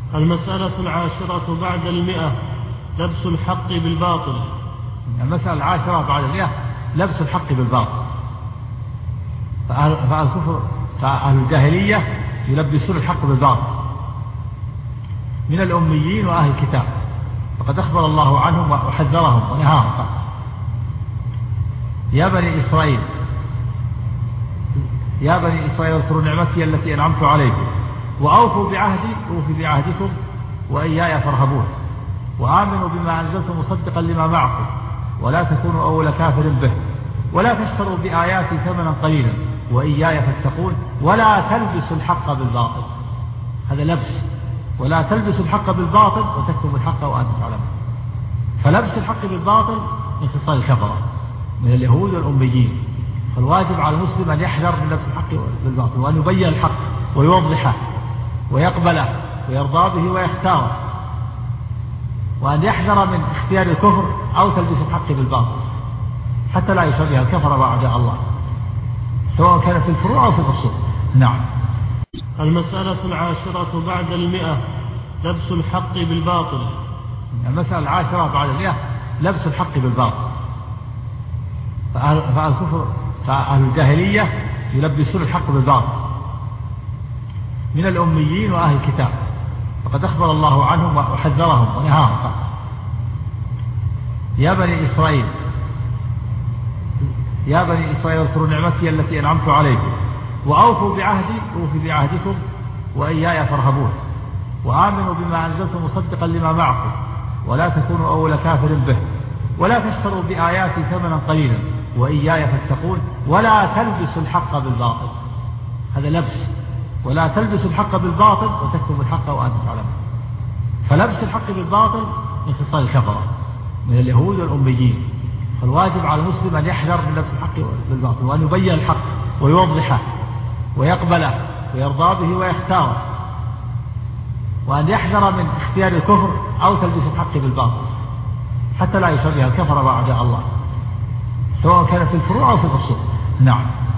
المسألة 10 بعد 100 لبس الحق بالباطل. المسألة 10 بعد 100 لبس الحق بالباطل. فأهل الجاهلية يلبسون الحق بالباطل من الأميين وأهل الكتاب، فقد أخبر الله عنهم وحذرهم ونهاهم. يا بني إسرائيل اذكروا نعمتي التي أنعمت عليكم وأوفوا بعهدي أوفي بعهدكم وإياي فارهبون وآمنوا بما أنزلت مصدقا لما معكم ولا تكونوا أول كافر به ولا تشتروا بآياتي ثمنا قليلا وإياي فاتقون ولا تلبسوا الحق بالباطل. هذا لبس. ولا تلبسوا الحق بالباطل وتكتموا الحق وأنتم تعلمون. فلبس الحق بالباطل من خصال الكفرة من اليهود والأميين. فالواجب على المسلم أن يحذر من لبس الحق بالباطل وأن يبين الحق ويوضحه ويقبله ويرضى به ويختاره، وأن يحذر من اختيار الكفر أو تلبس الحق بالباطل حتى لا يشبه الكفر وأعداء الله سواء كان في الفروع أو في الأصول. نعم. المسألة 10 بعد 100 لبس الحق بالباطل. المسألة 10 بعد 100 لبس الحق بالباطل. فأهل الجاهلية يلبسون الحق بالباطل من الأميين وأهل الكتاب، فقد أخبر الله عنهم وحذرهم ونهاهم. يا بني إسرائيل اذكروا نعمتي التي أنعمت عليكم وأوفوا بعهدي أوفي بعهدكم وإياي فارهبون وآمنوا بما أنزلت مصدقا لما معكم ولا تكونوا أول كافر به ولا تشتروا بآياتي ثمنا قليلا وإياي فاتقون ولا تلبسوا الحق بالباطل. هذا لبس. ولا تلبسوا الحق بالباطل وتكتموا الحق وأنتم تعلمون. فلبس الحق بالباطل من خصال الكفرة من اليهود والأميين. فالواجب على المسلم أن يحذر من لبس الحق بالباطل وأن يبين الحق ويوضحه ويقبله ويرضى به ويختاره، وأن يحذر من اختيار الكفر أو تلبس الحق بالباطل حتى لا يشبه الكفر وأعداء الله سواء كان في الفروع أو في الأصول. نعم.